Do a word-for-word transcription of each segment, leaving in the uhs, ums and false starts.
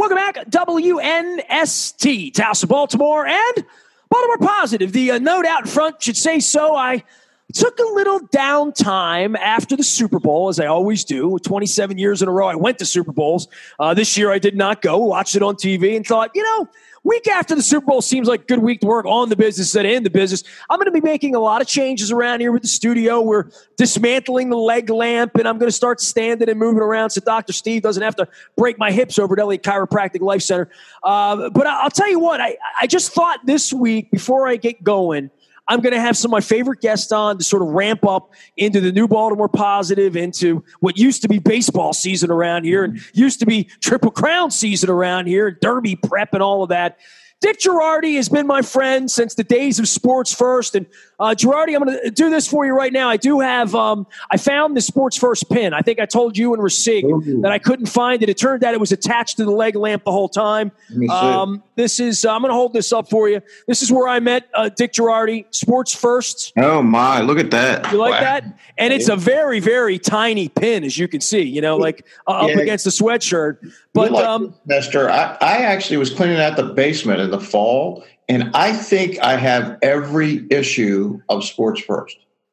Welcome back, W N S T, Taos of Baltimore, and Baltimore Positive. The uh, note out in front should say so. I took a little downtime after the Super Bowl, as I always do. twenty-seven years in a row, I went to Super Bowls. Uh, this year, I did not go. Watched it on T V and thought, you know, week after the Super Bowl seems like a good week to work on the business instead of in the business. I'm going to be making a lot of changes around here with the studio. We're dismantling the leg lamp, and I'm going to start standing and moving around so Doctor Steve doesn't have to break my hips over at Elliott Chiropractic Life Center. Uh, but I'll tell you what, I, I just thought this week, before I get going, I'm going to have some of my favorite guests on to sort of ramp up into the new Baltimore Positive, into what used to be baseball season around here and used to be Triple Crown season around here, Derby prep and all of that. Dick Jerardi has been my friend since the days of Sports First. And uh, Jerardi, I'm going to do this for you right now. I do have, um, I found the Sports First pin. I think I told you and Rasig mm-hmm. that I couldn't find it. It turned out it was attached to the leg lamp the whole time. Um, this is, uh, I'm going to hold this up for you. This is where I met uh, Dick Jerardi, Sports First. Oh, my. Look at that. You like wow. that? And it's a very, very tiny pin, as you can see, you know, like uh, yeah. up against the sweatshirt. But, like um, Mister I, I actually was cleaning out the basement in the fall, and I think I have every issue of Sports First.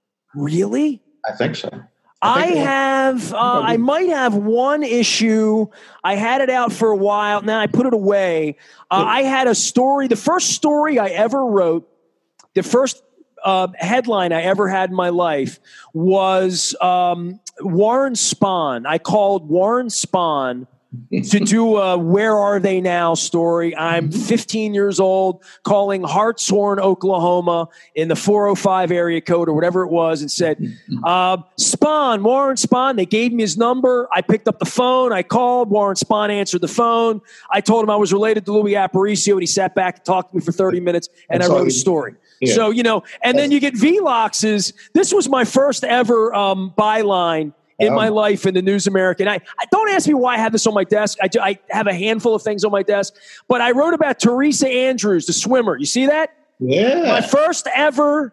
Really? I think so. I, I think have, uh, I might have one issue. I had it out for a while. Now I put it away. Uh, I had a story. The first story I ever wrote, the first uh, headline I ever had in my life was um, Warren Spahn. I called Warren Spahn to do a Where Are They Now story. I'm fifteen years old, calling Hartshorn, Oklahoma in the four oh five area code or whatever it was, and said, uh, Spahn, Warren Spahn. They gave me his number. I picked up the phone. I called. Warren Spahn answered the phone. I told him I was related to Louis Aparicio, and he sat back and talked to me for thirty minutes, and That's I wrote a story. Yeah. So, you know, and then you get V-Lox's. This was my first ever um, byline in my life in the News America. And I, I don't ask me why I have this on my desk. I, I have a handful of things on my desk, but I wrote about Teresa Andrews, the swimmer. You see that? Yeah. My first ever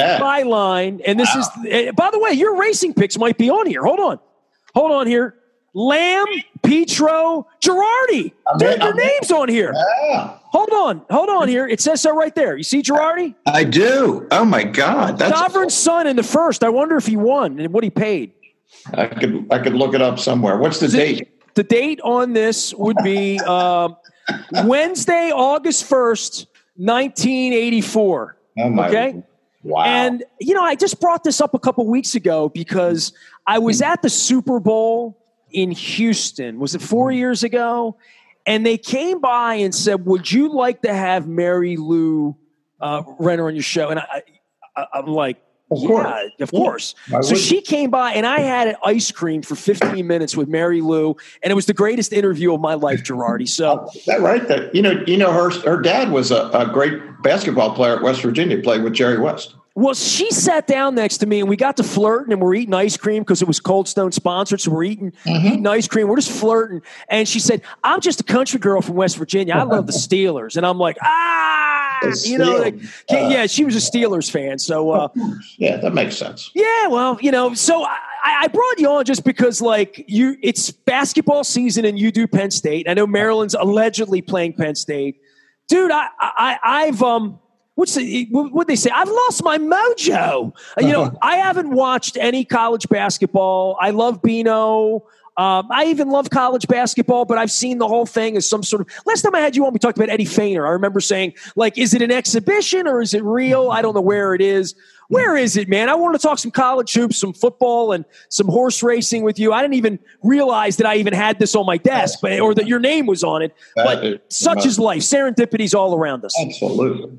byline. And this wow. is, by the way, your racing picks might be on here. Hold on. Hold on here. Lamb, Petro, Jerardi. Dude, their name's on here. Yeah. Hold on. Hold on here. It says so right there. You see Jerardi? I do. Oh, my God. That's Sovereign Son in the first. I wonder if he won and what he paid. I could I could look it up somewhere. What's the, the date? The date on this would be uh, Wednesday, August first, nineteen eighty-four. Oh my! Okay. Wow. And you know, I just brought this up a couple weeks ago because I was at the Super Bowl in Houston. Was it four years ago? And they came by and said, "Would you like to have Mary Lou uh, Renner on your show?" And I, I, I'm like. Of yeah, course. of course. Yeah. So she came by, and I had an ice cream for fifteen minutes with Mary Lou, and it was the greatest interview of my life, Jerardi. So is that right? That you know, you know, her her dad was a, a great basketball player at West Virginia. Played with Jerry West. Well, she sat down next to me, and we got to flirting, and we're eating ice cream because it was Cold Stone sponsored, so we're eating, mm-hmm. eating ice cream. We're just flirting. And she said, I'm just a country girl from West Virginia. I love the Steelers. And I'm like, ah! You know, like, uh, yeah, she was a Steelers fan. So, uh, yeah, that makes sense. Yeah, well, you know, so I, I brought you on just because, like, you, it's basketball season, and you do Penn State. I know Maryland's allegedly playing Penn State. Dude, I, I, I've, um, What's the, what they say? I've lost my mojo. You know, I haven't watched any college basketball. I love Beano. Um, I even love college basketball, but I've seen the whole thing as some sort of. Last time I had you on, we talked about Eddie Feigner. I remember saying, like, is it an exhibition or is it real? I don't know where it is. Where is it, man? I want to talk some college hoops, some football, and some horse racing with you. I didn't even realize that I even had this on my desk, but or that your name was on it. But is, such is life. Serendipity's all around us. Absolutely.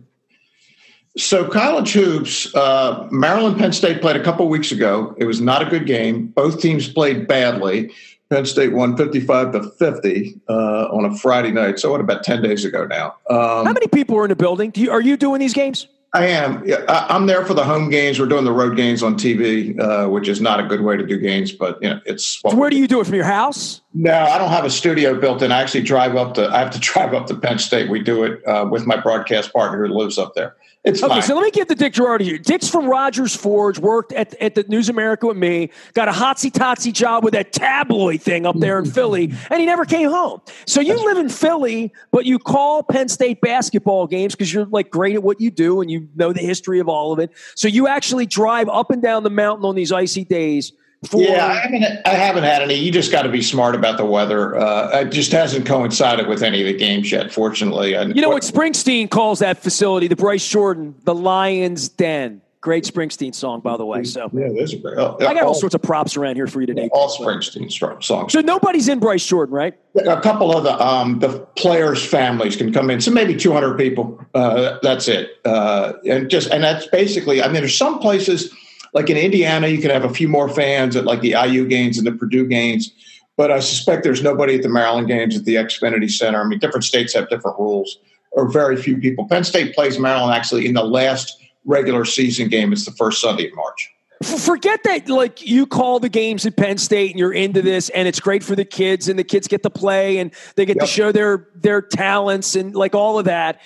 So college hoops, uh, Maryland, Penn State played a couple weeks ago. It was not a good game. Both teams played badly. Penn State won fifty-five to fifty uh, on a Friday night. So what, about ten days ago now. Um, How many people were in the building? Do you, are you doing these games? I am. I, I'm there for the home games. We're doing the road games on T V, uh, which is not a good way to do games, but you know, it's. So where do you do it, from your house? No, I don't have a studio built in. I actually drive up to. I have to drive up to Penn State. We do it uh, with my broadcast partner who lives up there. It's okay, fine. so let me give the Dick Girardi here. Dick's from Rogers Forge, worked at, at the News America with me, got a hotsy-totsy job with that tabloid thing up there in Philly, and he never came home. So you live in Philly, but you call Penn State basketball games because you're like great at what you do and you know the history of all of it. So you actually drive up and down the mountain on these icy days. For, yeah, I haven't, I haven't had any. You just got to be smart about the weather. Uh, it just hasn't coincided with any of the games yet, fortunately. And you know what Springsteen calls that facility, the Bryce Jordan, the Lion's Den. Great Springsteen song, by the way. So yeah, there's a great. Oh, I got all, all sorts of props around here for you today. All Springsteen songs. So nobody's in Bryce Jordan, right? A couple of the um, the players' families can come in, so maybe two hundred people. Uh, that's it, uh, and just and that's basically. I mean, there's some places. Like in Indiana, you can have a few more fans at like the I U games and the Purdue games, but I suspect there's nobody at the Maryland games at the Xfinity Center. I mean, different states have different rules, or very few people. Penn State plays Maryland actually in the last regular season game. It's the first Sunday of March. Forget that, like, you call the games at Penn State and you're into this and it's great for the kids and the kids get to play and they get Yep. to show their their talents and like all of that.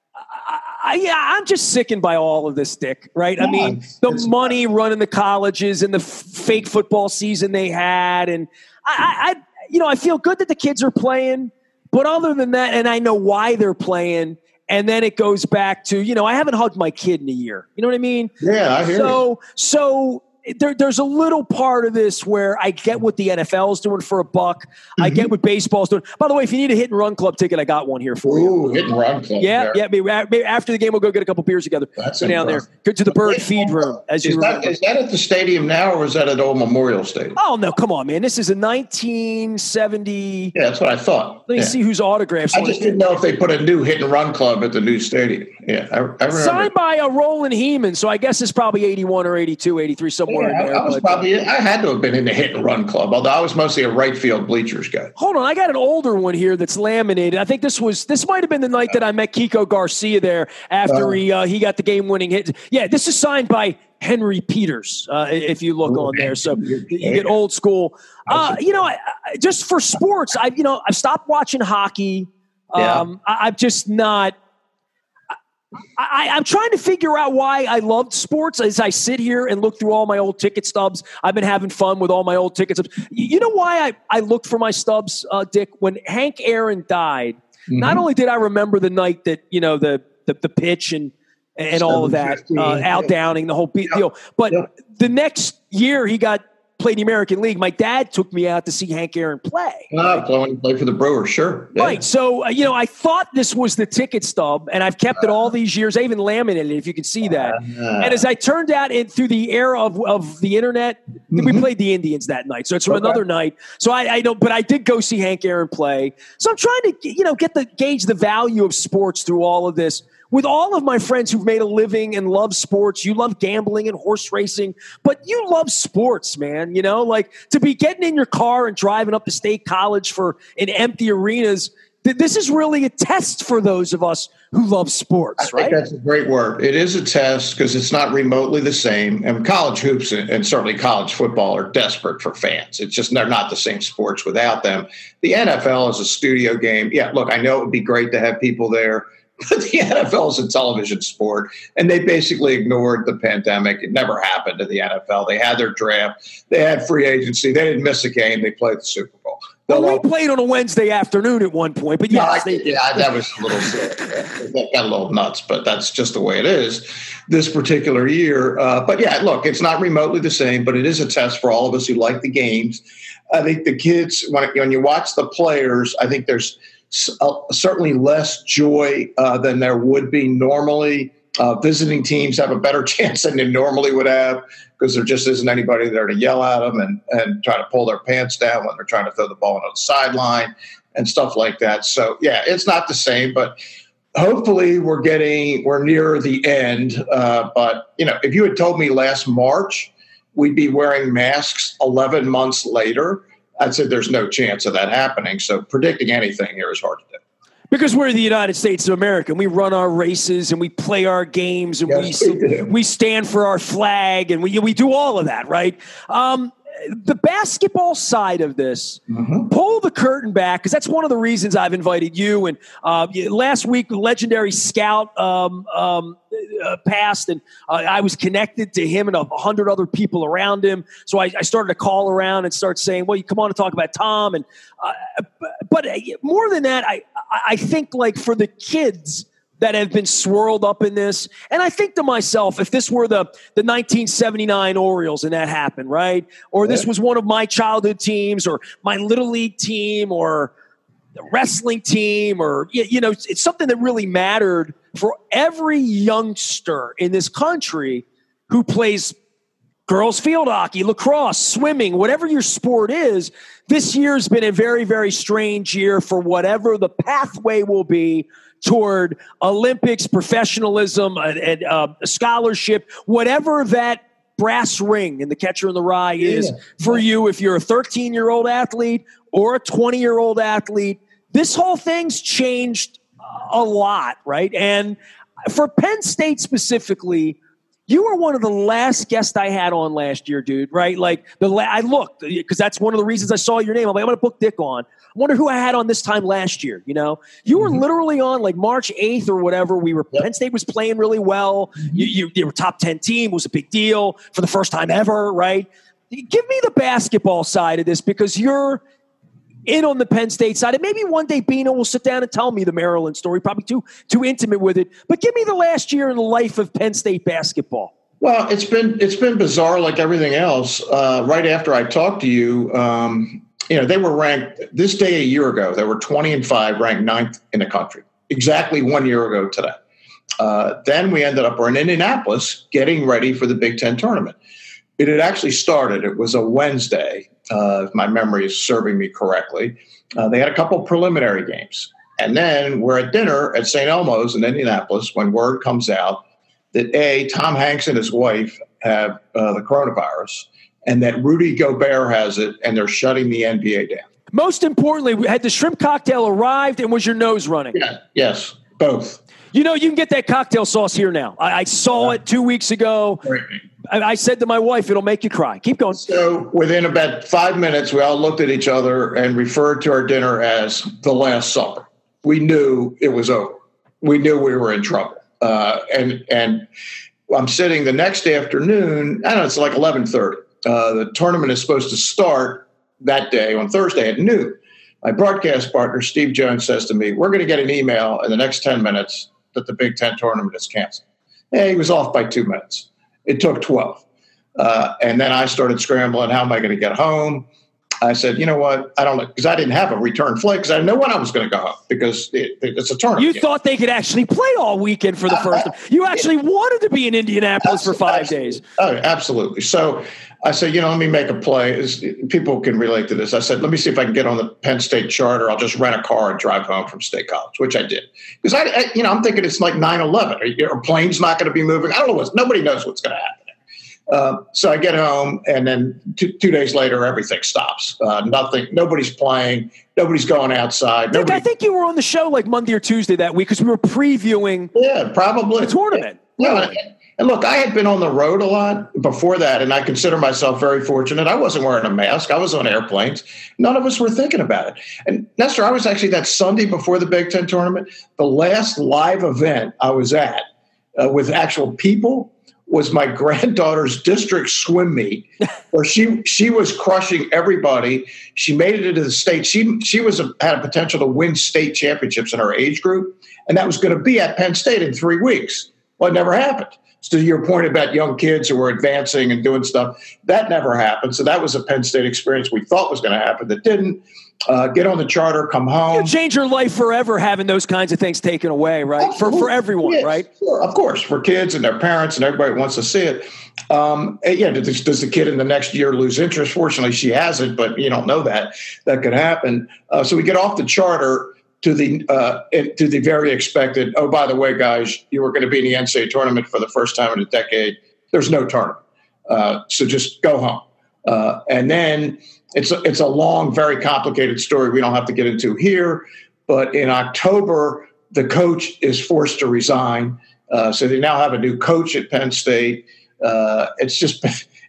I, yeah, I'm just sickened by all of this, Dick, right? Yeah, I mean, the money running the colleges and the f- fake football season they had. And I, I, you know, I feel good that the kids are playing, but other than that, and I know why they're playing, and then it goes back to, you know, I haven't hugged my kid in a year. You know what I mean? Yeah, I hear so, you. So there, there's a little part of this where I get what the N F L is doing for a buck. Mm-hmm. I get what baseball's doing. By the way, if you need a hit and run club ticket, I got one here for Ooh, you. hit and run club. Yeah, there. yeah. Maybe, maybe after the game, we'll go get a couple beers together. That's go down impressive. there. Go to the Bird Feed Room, as you is remember. that, is that at the stadium now, or is that at Old Memorial Stadium? Oh no, come on, man! This is a nineteen seventy. Yeah, that's what I thought. Let me yeah. see whose autographs. I just didn't know if they put a new hit and run club at the new stadium. Yeah, I, I remember. Signed by a Roland Heeman, so I guess it's probably eighty-one or eighty-two, eighty-three, somewhere Yeah, in there. I, I was but, probably. I had to have been in the hit and run club, although I was mostly a right field bleachers guy. Hold on, I got an older one here that's laminated. I think this was this might have been the night that I met Kiko Garcia there after uh, he uh, he got the game winning hit. Yeah, this is signed by Henry Peters. Uh, if you look oh, on there, so you get old school. Uh, you know, I, I, just for sports, I you know I've stopped watching hockey. Um, yeah. I, I'm just not. I, I'm trying to figure out why I loved sports as I sit here and look through all my old ticket stubs. I've been having fun with all my old ticket stubs. You know why I, I looked for my stubs, uh, Dick? When Hank Aaron died, mm-hmm. not only did I remember the night that, you know, the the, the pitch and and all of that, uh, Al Downing, the whole beat yep. deal. But yep. the next year he got played the American League. My dad took me out to see Hank Aaron play. Uh, playing play for the Brewers, sure. Yeah. Right. So, uh, you know, I thought this was the ticket stub, and I've kept it all these years. I even laminated it, if you can see that. Uh, and as I turned out in through the era of, of the internet, mm-hmm. we played the Indians that night. So it's from okay. another night. So I, I don't, but I did go see Hank Aaron play. So I'm trying to, you know, get the gauge the value of sports through all of this. With all of my friends who've made a living and love sports, you love gambling and horse racing, but you love sports, man. You know, like to be getting in your car and driving up to State College for in empty arenas. Th- this is really a test for those of us who love sports, I right? think that's a great word. It is a test because it's not remotely the same. And college hoops and certainly college football are desperate for fans. It's just they're not the same sports without them. The N F L is a studio game. Yeah, look, I know it would be great to have people there. But the N F L is a television sport, and they basically ignored the pandemic. It never happened to the N F L. They had their draft. They had free agency. They didn't miss a game. They played the Super Bowl. Well, we played on a Wednesday afternoon at one point, but yes, no, I, yeah, that was a little that got a little nuts, but that's just the way it is this particular year. Uh, but yeah, look, it's not remotely the same, but it is a test for all of us who like the games. I think the kids, when, when you watch the players, I think there's Uh, certainly less joy uh, than there would be normally. Uh, visiting teams have a better chance than they normally would have because there just isn't anybody there to yell at them and, and try to pull their pants down when they're trying to throw the ball on the sideline and stuff like that. So, yeah, it's not the same, but hopefully we're getting – we're near the end. Uh, but, you know, if you had told me last March we'd be wearing masks eleven months later – I'd say there's no chance of that happening. So predicting anything here is hard to do. Because we're the United States of America. We run our races and we play our games and yes, we we, we stand for our flag and we we do all of that, right? Um, the basketball side of this, mm-hmm. pull the curtain back, because that's one of the reasons I've invited you. And uh, last week, legendary scout um, um, uh, passed, and uh, I was connected to him and a hundred other people around him. So I, I started to call around and start saying, well, you come on to talk about Tom. And uh, But more than that, I, I think like for the kids that have been swirled up in this. And I think to myself, if this were the, the nineteen seventy-nine Orioles and that happened, right? Or this was one of my childhood teams or my little league team or the wrestling team or, you know, it's something that really mattered for every youngster in this country who plays girls field hockey, lacrosse, swimming, whatever your sport is. This year's been a very, very strange year for whatever the pathway will be toward Olympics, professionalism, and uh, scholarship, whatever that brass ring in the catcher in the rye is yeah. for you. If you're a thirteen-year-old athlete or a twenty-year-old athlete, this whole thing's changed a lot, right? And for Penn State specifically, you were one of the last guests I had on last year, dude, right? Like, the la- I looked, because that's one of the reasons I saw your name. I'm like, I'm going to book Dick on. I wonder who I had on this time last year, you know? You were mm-hmm. literally on, like, March eighth or whatever. We were, yep. Penn State was playing really well. Mm-hmm. You, you, you were top ten team. It was a big deal for the first time ever, right? Give me the basketball side of this, because you're in on the Penn State side. And maybe one day Bino will sit down and tell me the Maryland story, probably too too intimate with it. But give me the last year in the life of Penn State basketball. Well, it's been it's been bizarre like everything else. Uh, right after I talked to you, um, you know, they were ranked this day a year ago. They were twenty and five, ranked ninth in the country, exactly one year ago today. Uh, then we ended up, we're in Indianapolis getting ready for the Big Ten tournament. It had actually started. It was a Wednesday, uh, if my memory is serving me correctly. Uh, they had a couple preliminary games. And then we're at dinner at Saint Elmo's in Indianapolis when word comes out that, A, Tom Hanks and his wife have uh, the coronavirus, and that Rudy Gobert has it, and they're shutting the N B A down. Most importantly, had the shrimp cocktail arrived, and was your nose running? Yeah, yes, both. You know, you can get that cocktail sauce here now. I, I saw it two weeks ago. I, I said to my wife, it'll make you cry. Keep going. So within about five minutes, we all looked at each other and referred to our dinner as the Last Supper. We knew it was over. We knew we were in trouble. Uh, and and I'm sitting the next afternoon, I don't know, it's like eleven thirty. Uh, the tournament is supposed to start that day on Thursday at noon. My broadcast partner, Steve Jones, says to me, we're going to get an email in the next ten minutes that the Big Ten tournament is canceled. Hey, he was off by two minutes. It took twelve. Uh, and then I started scrambling. How am I going to get home? I said, you know what? I don't know, because I didn't have a return flight because I didn't know when I was going to go home because it, it, it's a tournament. You game. Thought they could actually play all weekend for the first time. You actually wanted to be in Indianapolis absolutely, for five absolutely. days. Oh, absolutely. So I said, you know, let me make a play. It's, people can relate to this. I said, let me see if I can get on the Penn State charter. I'll just rent a car and drive home from State College, which I did. Because, I, I, you know, I'm thinking it's like nine eleven. Are, are planes not going to be moving? I don't know. What's, nobody knows what's going to happen. Uh, so I get home, and then two, two days later, everything stops. Uh, nothing. Nobody's playing. Nobody's going outside. Nobody, Nobody, I think you were on the show like Monday or Tuesday that week because we were previewing. Yeah, probably the tournament. Yeah. yeah. And look, I had been on the road a lot before that, and I consider myself very fortunate. I wasn't wearing a mask. I was on airplanes. None of us were thinking about it. And Nestor, I was actually that Sunday before the Big Ten tournament, the last live event I was at uh, with actual people was my granddaughter's district swim meet, where she she was crushing everybody. She made it into the state. She she was a, had a potential to win state championships in her age group, and that was going to be at Penn State in three weeks. Well, it never happened. So to your point about young kids who were advancing and doing stuff, that never happened. So that was a Penn State experience we thought was going to happen that didn't. Uh, get on the charter, come home. You change your life forever having those kinds of things taken away, right? For for everyone, yes, right? Sure, of course, for kids and their parents and everybody wants to see it. Um, and yeah, does, does the kid in the next year lose interest? Fortunately, she hasn't, but you don't know that. That could happen. Uh, so we get off the charter to the uh, to the very expected, oh, by the way, guys, you were going to be in the N C double A tournament for the first time in a decade. There's no tournament. Uh, so just go home. Uh, and then it's a, it's a long, very complicated story we don't have to get into here. But in October, the coach is forced to resign. Uh, so they now have a new coach at Penn State. Uh, it's just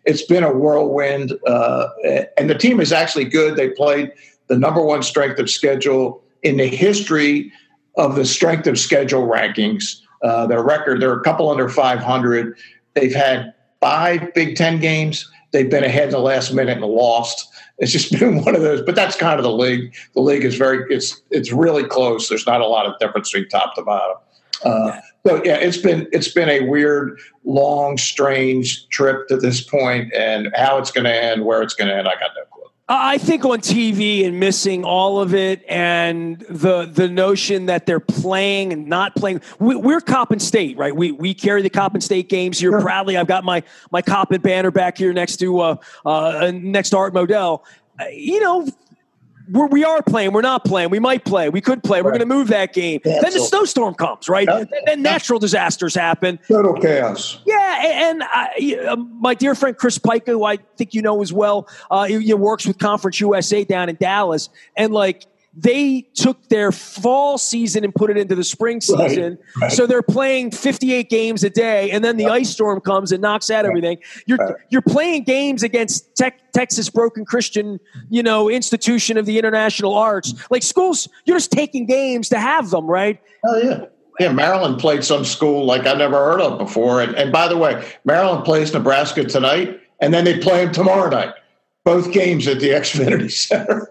it's been a whirlwind. Uh, and the team is actually good. They played the number one strength of schedule in the history of the strength of schedule rankings. Uh, their record, they're a couple under five hundred. They've had five Big Ten games. They've been ahead in the last minute and lost. It's just been one of those, but that's kind of the league. The league is very, it's it's really close. There's not a lot of difference between top to bottom. Uh, so yeah, it's been it's been a weird, long, strange trip to this point, and how it's going to end, where it's going to end, I got no clue. I think on T V and missing all of it, and the the notion that they're playing and not playing. We, we're Coppin State, right? We we carry the Coppin State games here sure. proudly. I've got my my Coppin banner back here next to uh, uh, next to Art Modell. Uh, you know. We're, we are playing. We're not playing. We might play. We could play. We're right. going to move that game. Yeah, then the snowstorm comes, right? Yeah. Then natural disasters happen. Total chaos. Yeah, and I, uh, my dear friend Chris Pica, who I think you know as well, uh, he, he works with Conference U S A down in Dallas, and like they took their fall season and put it into the spring season. Right. Right. So they're playing fifty-eight games a day, and then the ice storm comes and knocks out right. everything. You're right. you're playing games against tech, Texas Broken Christian, you know, institution of the international arts. Like schools, you're just taking games to have them, right? Oh yeah. Yeah, Maryland played some school like I never heard of before. And, and by the way, Maryland plays Nebraska tonight, and then they play them tomorrow night. Both games at the Xfinity Center.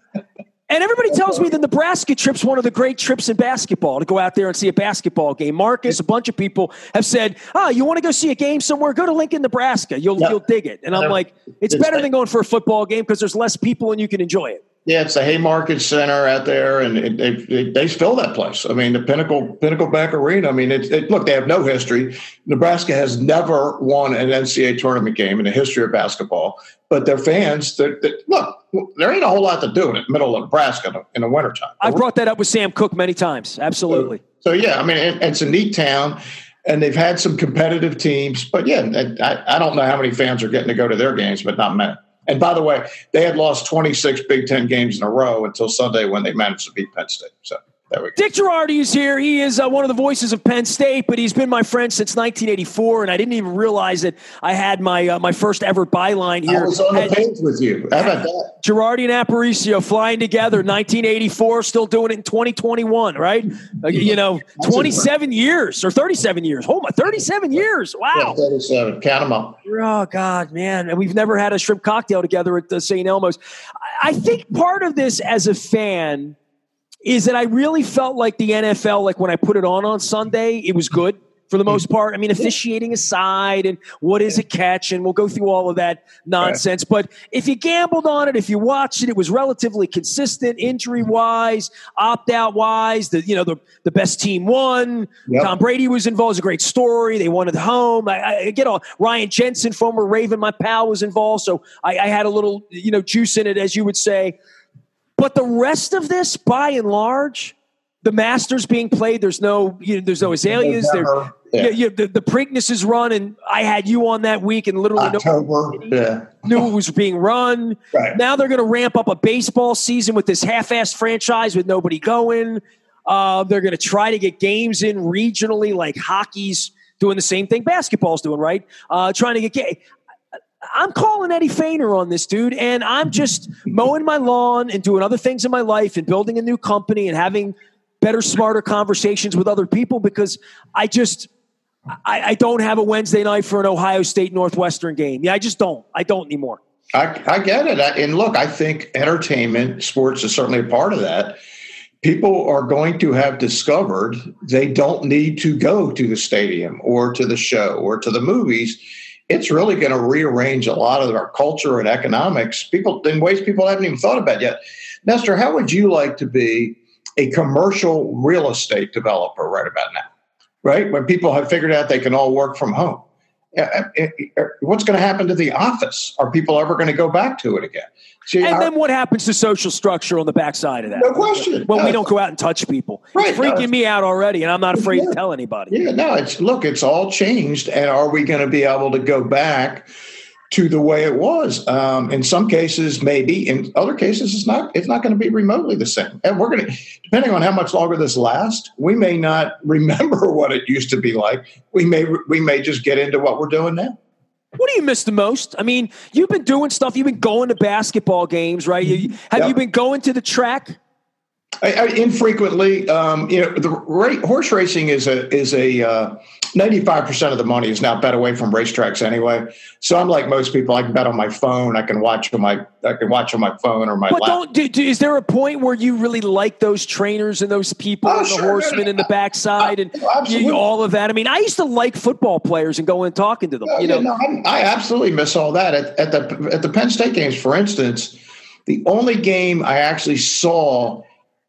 And everybody tells me the Nebraska trip's one of the great trips in basketball, to go out there and see a basketball game. Marcus, a bunch of people have said, oh, you want to go see a game somewhere? Go to Lincoln, Nebraska. You'll yep. you'll dig it. And I'm like, it's, it's better than going for a football game because there's less people and you can enjoy it. Yeah, it's the Haymarket Center out there, and it, it, it, they fill that place. I mean, the Pinnacle Pinnacle Bank Arena. I mean, it, it, look, they have no history. Nebraska has never won an N C double A tournament game in the history of basketball. But their fans, they're, they're, look, there ain't a whole lot to do in the middle of Nebraska in the, in the wintertime. I've brought that up with Sam Cook many times. Absolutely. So, so yeah, I mean, it, it's a neat town, and they've had some competitive teams. But, yeah, I, I don't know how many fans are getting to go to their games, but not many. And by the way, they had lost twenty-six Big Ten games in a row until Sunday when they managed to beat Penn State. So there we go. Dick Girardi is here. He is uh, one of the voices of Penn State, but he's been my friend since nineteen eighty-four, and I didn't even realize that I had my uh, my first ever byline here. I was on the had, page with you. How about that? Girardi and Aparicio flying together, nineteen eighty-four, still doing it in twenty twenty-one, right? Uh, you know, twenty-seven years or thirty-seven years. Hold on, thirty-seven years. Wow. Yeah, thirty-seven. Count them up. Oh, God, man. And we've never had a shrimp cocktail together at the Saint Elmo's. I think part of this as a fan is that I really felt like the N F L, like when I put it on on Sunday, it was good for the most part. I mean, officiating aside and what is a catch, and we'll go through all of that nonsense. Right. But if you gambled on it, if you watched it, it was relatively consistent, injury-wise, opt-out-wise. The, you know, the, the best team won. Yep. Tom Brady was involved. It was a great story. They won at home. I, I get all Ryan Jensen, former Raven, my pal, was involved. So I, I had a little, you know, juice in it, as you would say. But the rest of this, by and large, the Masters being played, there's no, you know, there's no azaleas. There, yeah. you, you, the, the Preakness is run, and I had you on that week, and literally October, nobody yeah. knew it was being run. Right. Now they're going to ramp up a baseball season with this half-assed franchise with nobody going. Uh, they're going to try to get games in regionally, like hockey's doing the same thing basketball's doing, right? Uh, trying to get games. I'm calling Eddie Feigner on this, dude, and I'm just mowing my lawn and doing other things in my life and building a new company and having better, smarter conversations with other people because I just I, I don't have a Wednesday night for an Ohio State Northwestern game. Yeah, I just don't. I don't anymore. I, I get it. I, and look, I think entertainment, sports is certainly a part of that. People are going to have discovered they don't need to go to the stadium or to the show or to the movies. It's really going to rearrange a lot of our culture and economics people in ways people haven't even thought about yet. Nestor, how would you like to be a commercial real estate developer right about now, right? When people have figured out they can all work from home. What's going to happen to the office? Are people ever going to go back to it again? See, and our, then what happens to social structure on the backside of that? No question. Well, no. We don't go out and touch people. Right, it's freaking no, me out already, and I'm not afraid yeah. to tell anybody. Yeah, no, it's look, it's all changed, and are we going to be able to go back to the way it was? Um, in some cases, maybe. In other cases, it's not. It's not going to be remotely the same. And we're going to, depending on how much longer this lasts, we may not remember what it used to be like. We may we may just get into what we're doing now. What do you miss the most? I mean, you've been doing stuff. You've been going to basketball games, right? You, have yep. you been going to the track? I, I, infrequently, um, you know, the ra- horse racing is a is a uh, ninety-five percent of the money is now bet away from racetracks anyway. So I'm like most people. I can bet on my phone. I can watch on my I can watch on my phone or my. But laptop. don't do, do, is there a point where you really like those trainers and those people oh, and the sure, horsemen in the backside and oh, you, all of that? I mean, I used to like football players and go and talking to them. Oh, you yeah, know, no, I, I absolutely miss all that at, at the at the Penn State games, for instance. The only game I actually saw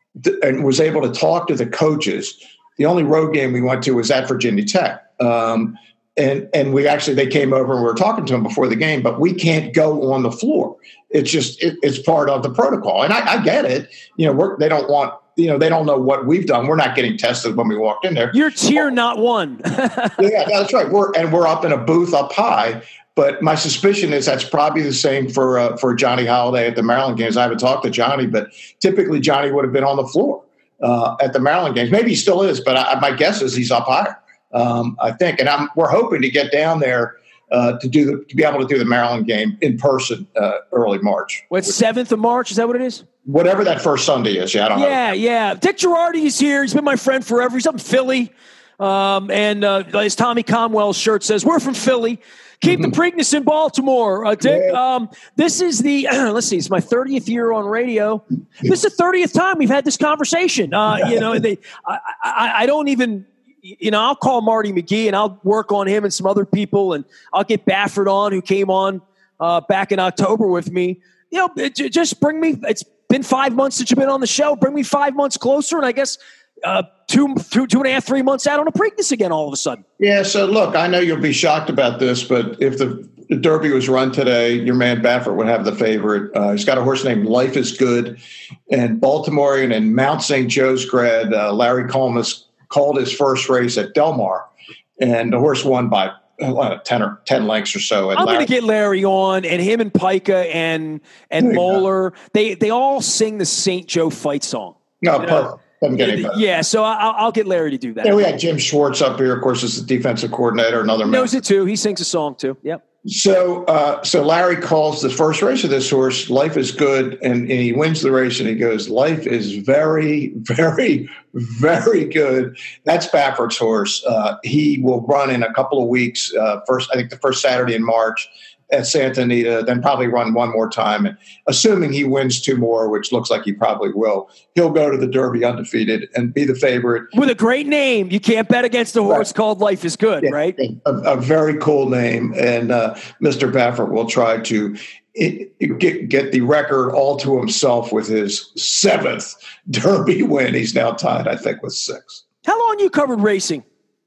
and was able to talk to the coaches. The only road game we went to was at Virginia Tech. Um, and, and we actually, they came over and we were talking to them before the game, but we can't go on the floor. It's just, it, it's part of the protocol. And I, I get it. You know, we're, they don't want, you know, they don't know what we've done. We're not getting tested when we walked in there. You're tier not one. Yeah, that's right. We're, and we're up in a booth up high. But my suspicion is that's probably the same for uh, for Johnny Holiday at the Maryland games. I haven't talked to Johnny, but typically Johnny would have been on the floor uh, at the Maryland games. Maybe he still is, but I, my guess is he's up higher. Um, I think, and I'm, we're hoping to get down there uh, to do the, to be able to do the Maryland game in person uh, early March. What, seventh of March? Is that what it is? Whatever that first Sunday is. Yeah, I don't know. Yeah, yeah. Dick Girardi is here. He's been my friend forever. He's up in Philly. Um, and uh, as Tommy Conwell's shirt says, we're from Philly. Keep the Preakness in Baltimore, uh, Dick. Yeah. Um, this is the, let's see, it's my thirtieth year on radio. This is the thirtieth time we've had this conversation. Uh, you know, they, I, I, I don't even, you know, I'll call Marty McGee and I'll work on him and some other people, and I'll get Baffert on, who came on uh, back in October with me. You know, it, just bring me, it's been five months since you've been on the show. Bring me five months closer, and I guess uh, two, two, two and a half, three months out on a Preakness again all of a sudden. Yeah, so look, I know you'll be shocked about this, but if the, the Derby was run today, your man Baffert would have the favorite. Uh, he's got a horse named Life is Good, and Baltimorean and Mount Saint Joe's grad uh, Larry Colmus called his first race at Del Mar, and the horse won by uh, ten or ten lengths or so. And I'm going Larry- to get Larry on, and him and Pica and and Moeller. They they all sing the Saint Joe fight song. No, you know? perfect. Doesn't get any better. Yeah, so I'll, I'll get Larry to do that. Yeah, we had Jim Schwartz up here, of course, as the defensive coordinator. Another he knows it too. He sings a song too. Yep. So, uh, so Larry calls the first race of this horse, Life is Good, and, and he wins the race, and he goes, Life is very, very, very good. That's Baffert's horse. Uh, he will run in a couple of weeks, uh, first, I think the first Saturday in March at Santa Anita, then probably run one more time. And assuming he wins two more, which looks like he probably will, he'll go to the Derby undefeated and be the favorite. With a great name. You can't bet against a horse right. called Life is Good, yeah, right? A, a very cool name. And uh, Mister Baffert will try to it, it get, get the record all to himself with his seventh Derby win. He's now tied, I think, with six. How long you covered racing?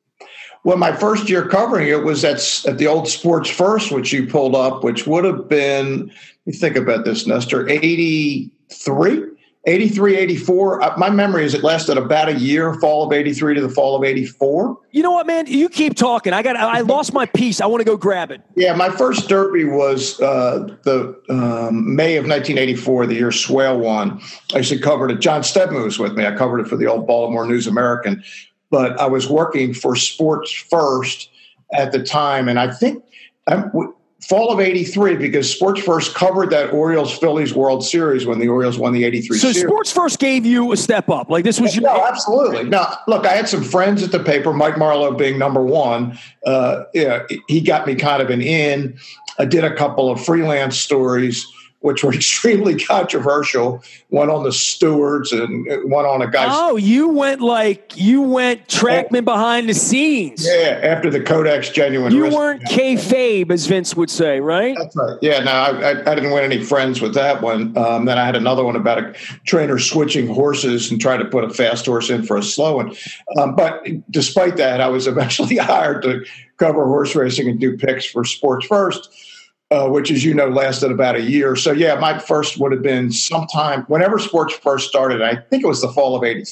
Well, my first year covering it was at, at the old Sports First, which you pulled up, which would have been, let me think about this, Nestor, eighty-three, eighty-three, eighty-four. Uh, my memory is it lasted about a year, fall of eighty-three to the fall of eighty-four. You know what, man? You keep talking. I got. I lost my piece. I want to go grab it. Yeah, my first Derby was uh, the um, May of nineteen eighty-four, the year Swale won. I actually covered it. John Stedman was with me. I covered it for the old Baltimore News American. But I was working for Sports First at the time, and I think um, fall of eighty-three, because Sports First covered that Orioles-Phillies World Series when the Orioles won the eighty-three so series. So Sports First gave you a step up. Like this was your – No, absolutely. Now, look, I had some friends at the paper, Mike Marlowe being number one. Uh, yeah, he got me kind of an in. I did a couple of freelance stories, which were extremely controversial. One on the stewards and one on a guy. Oh, you went like you went Trackman behind the scenes. Yeah, after the Codex Genuine. You weren't kayfabe, as Vince would say, right? That's right. Yeah, no, I, I, I didn't win any friends with that one. Um, then I had another one about a trainer switching horses and trying to put a fast horse in for a slow one. Um, but despite that, I was eventually hired to cover horse racing and do picks for Sports First. Uh, which, as you know, lasted about a year. So, yeah, my first would have been sometime, whenever Sports First started, I think it was the fall of eighty-three.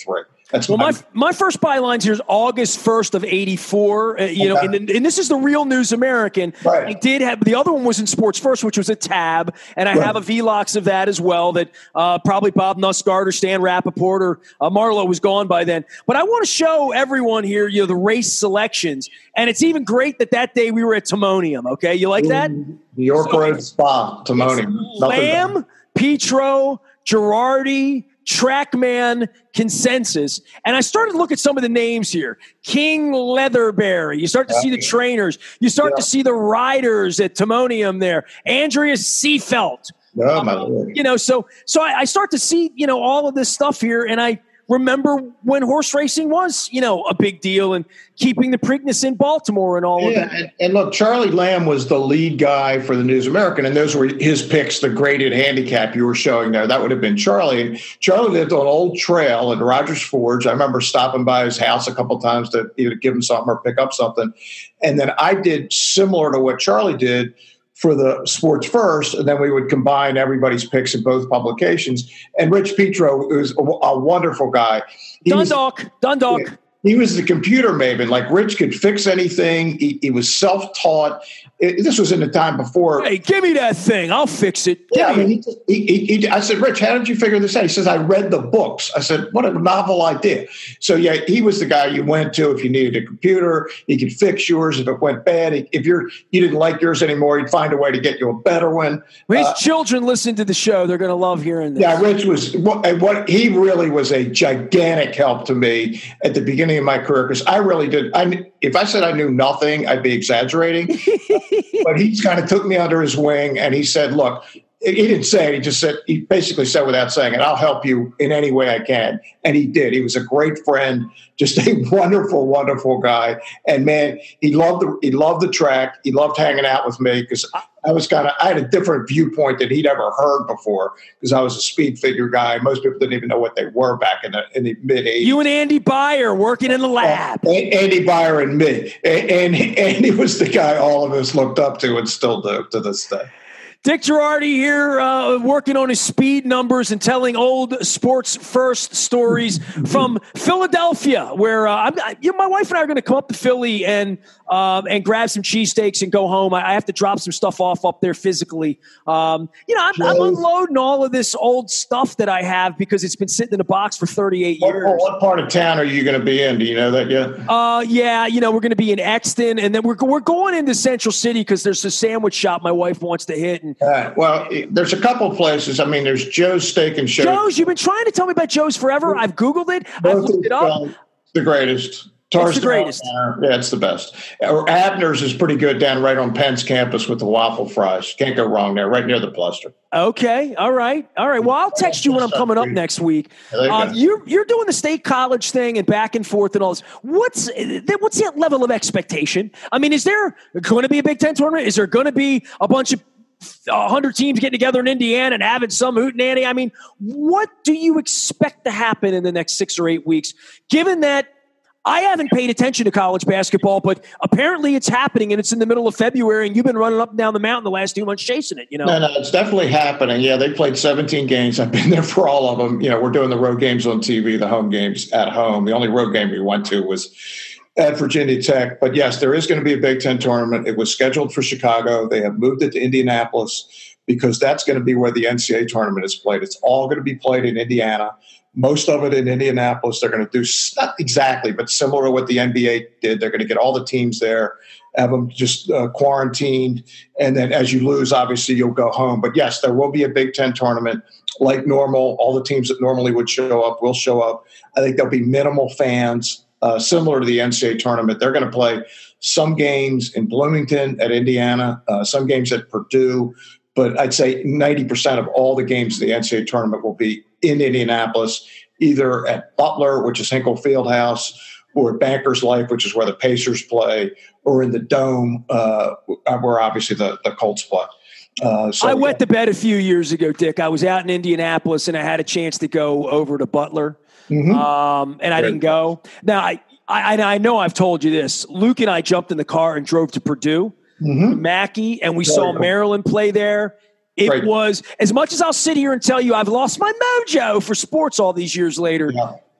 That's well, my, my my first bylines here is August first of eighty-four. Uh, you okay. know, and, and this is the Real News American. Right. I did have the other one was in Sports First, which was a tab, and I right. have a V-Lox of that as well. That uh, probably Bob Nussgaard or Stan Rappaport or uh, Marlowe was gone by then. But I want to show everyone here, you know, the race selections, and it's even great that that day we were at Timonium. Okay, you like that? New York so, Road Spa, Timonium. Lamb, Petro, Girardi, Trackman, Consensus. And I started to look at some of the names here. King Leatherberry. You start to see the trainers. You start yeah. to see the riders at Timonium there. Andreas Seefeld. Oh, my Lord. You know, so so I, I start to see, you know, all of this stuff here, and I remember when horse racing was, you know, a big deal and keeping the Preakness in Baltimore and all yeah, of that. And, and look, Charlie Lamb was the lead guy for the News American, and those were his picks, the graded handicap you were showing there. That would have been Charlie. And Charlie lived on Old Trail in Rogers Forge. I remember stopping by his house a couple of times to either give him something or pick up something. And then I did similar to what Charlie did for the Sports First, and then we would combine everybody's picks in both publications. And Rich Petro is a, a wonderful guy. He Dundalk, was, Dundalk. He was the computer maven. Like, Rich could fix anything. He, he was self-taught. It, this was in the time before. Hey, give me that thing. I'll fix it. Give yeah, me I mean, he, he, he, I said, Rich, how did you figure this out? He says, I read the books. I said, what a novel idea. So, yeah, he was the guy you went to if you needed a computer. He could fix yours if it went bad. If you're you didn't like yours anymore, he'd find a way to get you a better one. When his uh, children listen to the show, they're going to love hearing this. Yeah, Rich was what, what he really was a gigantic help to me at the beginning of my career, because I really did. I if I said I knew nothing, I'd be exaggerating. But he's kind of took me under his wing, and he said, look, he didn't say it. He just said, he basically said without saying it, I'll help you in any way I can. And he did. He was a great friend, just a wonderful, wonderful guy. And man, he loved the, he loved the track. He loved hanging out with me, because I was kind of, I had a different viewpoint than he'd ever heard before, because I was a speed figure guy. Most people didn't even know what they were back in the, in the mid eighties. You and Andy Byer working in the lab. Uh, Andy Byer and me. And, and, and he was the guy all of us looked up to and still do to this day. Dick Girardi here uh, working on his speed numbers and telling old Sports First stories from Philadelphia, where uh, I'm, I, you know, my wife and I are going to come up to Philly and um, and grab some cheesesteaks and go home. I, I have to drop some stuff off up there physically. Um, you know, I'm, I'm unloading all of this old stuff that I have because it's been sitting in a box for thirty-eight what, years. What part of town are you going to be in? Do you know that yet? Uh, yeah, you know, we're going to be in Exton, and then we're, we're going into Central City because there's a sandwich shop my wife wants to hit. And Uh, well, there's a couple of places. I mean, there's Joe's Steak and Shake. Joe's, you've been trying to tell me about Joe's forever. I've Googled it. I've Both looked it up. um, the greatest. It's the greatest. Yeah, it's the best. Or Abner's is pretty good down right on Penn's campus with the waffle fries. Can't go wrong there, right near the Pluster. Okay. All right. All right. Well, I'll text you when I'm coming up next week. You uh, you're you're doing the state college thing and back and forth and all this. What's what's that level of expectation? I mean, is there going to be a Big Ten tournament? Is there going to be a bunch of one hundred teams getting together in Indiana and having some hootenanny? I mean, what do you expect to happen in the next six or eight weeks, given that I haven't paid attention to college basketball, but apparently it's happening and it's in the middle of February and you've been running up and down the mountain the last two months chasing it, you know? No, no, it's definitely happening. Yeah, they played seventeen games. I've been there for all of them. You know, we're doing the road games on T V, the home games at home. The only road game we went to was at Virginia Tech. But yes, there is going to be a Big Ten tournament. It was scheduled for Chicago. They have moved it to Indianapolis because that's going to be where the N C double A tournament is played. It's all going to be played in Indiana. Most of it in Indianapolis. They're going to do, not exactly, but similar to what the N B A did. They're going to get all the teams there, have them just uh, quarantined. And then as you lose, obviously, you'll go home. But yes, there will be a Big Ten tournament like normal. All the teams that normally would show up will show up. I think there'll be minimal fans, uh, similar to the N C double A tournament. They're going to play some games in Bloomington at Indiana, uh, some games at Purdue. But I'd say ninety percent of all the games of the N C double A tournament will be in Indianapolis, either at Butler, which is Hinkle Fieldhouse, or at Bankers Life, which is where the Pacers play, or in the Dome, uh, where obviously the, the Colts play. Uh, so, I wet the bed a few years ago, Dick. I was out in Indianapolis, and I had a chance to go over to Butler, mm-hmm. um, and I Great. didn't go. Now, I, I, I know I've told you this. Luke and I jumped in the car and drove to Purdue, mm-hmm. Mackey, and we Very saw cool. Maryland play there. It right. was, as much as I'll sit here and tell you I've lost my mojo for sports all these years later, yeah.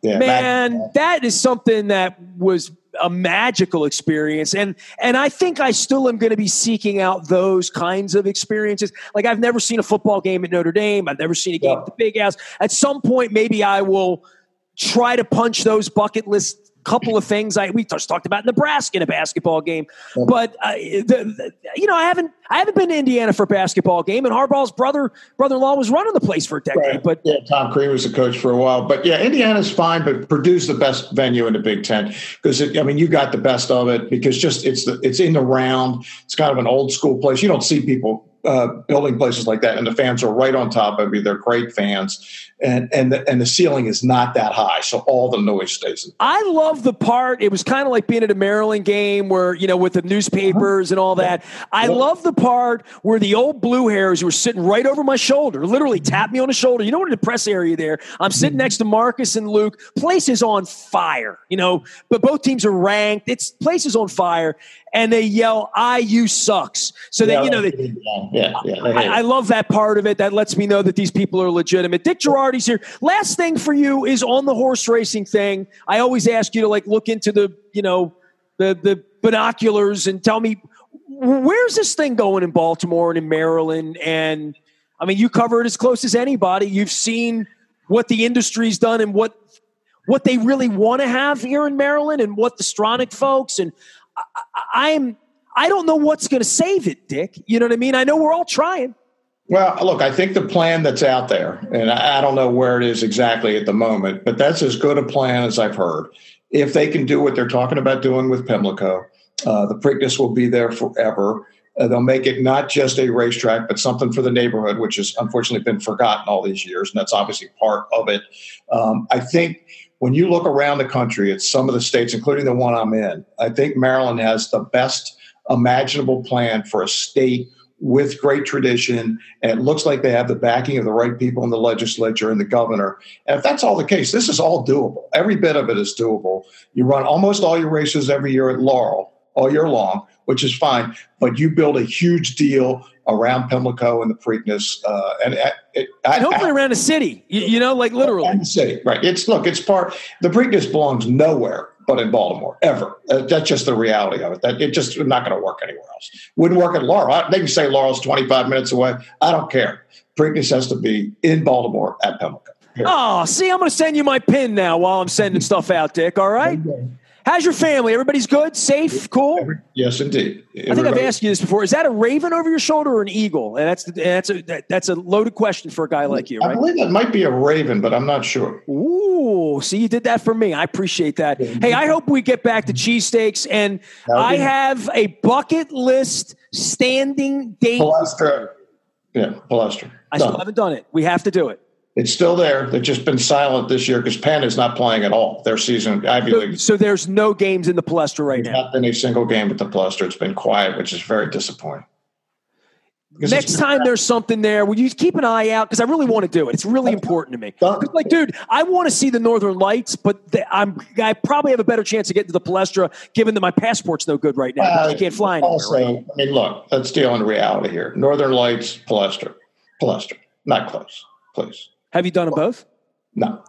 Yeah, man, Mac- that is something that was a magical experience. And and I think I still am going to be seeking out those kinds of experiences. Like, I've never seen a football game at Notre Dame. I've never seen a game Yeah. at the Big House. At some point, maybe I will try to punch those bucket list couple of things. I we just talked about Nebraska in a basketball game, but uh, the, the, you know, I haven't I haven't been to Indiana for a basketball game, and Harbaugh's brother brother-in-law was running the place for a decade. Right. But yeah, Tom Crean was the coach for a while. But yeah, Indiana's fine, but Purdue's the best venue in the Big Ten because I mean you got the best of it because just it's the, it's in the round. It's kind of an old school place. You don't see people uh, building places like that, and the fans are right on top of you. They're great fans, and and the, and the ceiling is not that high, so all the noise stays in. I love the part. It was kind of like being at a Maryland game where, you know, with the newspapers and all that. I love the part where the old blue hairs were sitting right over my shoulder, literally tapped me on the shoulder. You know what, in the press area there, I'm sitting next to Marcus and Luke. Place is on fire, you know, but both teams are ranked. It's place is on fire. And they yell, I U sucks. So Yeah, that, you know, they, yeah, yeah. they hate I, I it. love that part of it. That lets me know that these people are legitimate. Dick Girardi's here. Last thing for you is on the horse racing thing. I always ask you to like look into the, you know, the the binoculars and tell me, where's this thing going in Baltimore and in Maryland? And I mean, you cover it as close as anybody. You've seen what the industry's done and what what they really want to have here in Maryland and what the Stronach folks and I, I'm I don't know what's going to save it, Dick. You know what I mean? I know we're all trying. Well, look, I think the plan that's out there, and I, I don't know where it is exactly at the moment, but that's as good a plan as I've heard. If they can do what they're talking about doing with Pimlico, uh, the Preakness will be there forever. Uh, they'll make it not just a racetrack, but something for the neighborhood, which has unfortunately been forgotten all these years, and that's obviously part of it. Um, I think when you look around the country at some of the states, including the one I'm in, I think Maryland has the best imaginable plan for a state with great tradition, and it looks like they have the backing of the right people in the legislature and the governor. And if that's all the case, this is all doable. Every bit of it is doable. You run almost all your races every year at Laurel all year long, which is fine, but you build a huge deal around Pimlico and the Preakness, uh, and it, it, And hopefully I, around the city, you, you know, like literally. and the city, right? It's look, it's part. The Preakness belongs nowhere but in Baltimore, ever. Uh, that's just the reality of it. That it just not going to work anywhere else. Wouldn't work at Laurel. I, they can say Laurel's twenty-five minutes away. I don't care. Preakness has to be in Baltimore at Pimlico. Here. Oh, see, I'm going to send you my pin now while I'm sending stuff out, Dick. All right. How's your family? Everybody's good, safe, cool. Yes, indeed. I think I've asked you this before. Is that a raven over your shoulder or an eagle? And that's that's a that, that's a loaded question for a guy like you, I right? believe that might be a raven, but I'm not sure. Ooh, see, you did that for me. I appreciate that. Hey, I hope we get back to cheesesteaks, and I have a bucket list standing date. Palestra. Yeah, Palestra. I still haven't done it. We have to do it. It's still there. They've just been silent this year because Penn is not playing at all. Their season, Ivy So, League. so there's no games in the Palestra right There's now. not been a single game at the Palestra. It's been quiet, which is very disappointing. Because Next it's- time there's something there, will you keep an eye out? Because I really want to do it. It's really important to me. 'Cause, like, dude, I want to see the Northern Lights, but the, I'm I probably have a better chance of getting to the Palestra, given that my passport's no good right now. Uh, I can't fly anywhere. Also, Right? I mean, look, let's deal in reality here. Northern Lights, Palestra. Palestra. Not close, please. Have you done them both? No.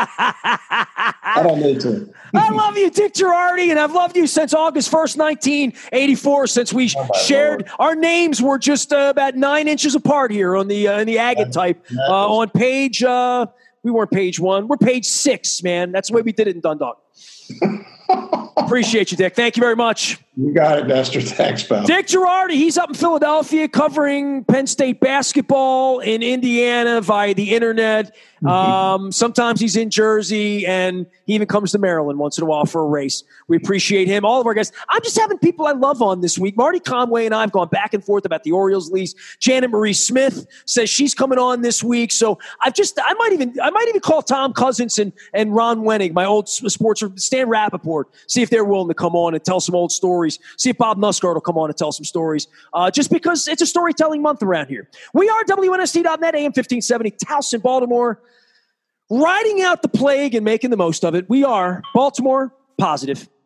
I don't need to. I love you, Dick Girardi, and I've loved you since August first, nineteen eighty-four, since we Oh, my shared. Lord. Our names were just uh, about nine inches apart here on the uh, in the agate type. that Uh, was- on page, uh, we weren't page one. We're page six, man. That's the way we did it in Dundalk. Appreciate you, Dick. Thank you very much. You got it, Nestor. Thanks, pal. Dick Girardi, he's up in Philadelphia covering Penn State basketball in Indiana via the internet. Um, sometimes he's in Jersey, and he even comes to Maryland once in a while for a race. We appreciate him. All of our guys. I'm just having people I love on this week. Marty Conway and I have gone back and forth about the Orioles lease. Janet Marie Smith says she's coming on this week. So I've just, I might even, I might even call Tom Cousins and, and Ron Wenning, my old sports, Stan Rappaport, see if they're willing to come on and tell some old stories. See if Bob Nussgaard will come on and tell some stories. Uh, just because it's a storytelling month around here. We are W N S T dot net, A M fifteen seventy, Towson, Baltimore. Riding out the plague and making the most of it. We are Baltimore Positive.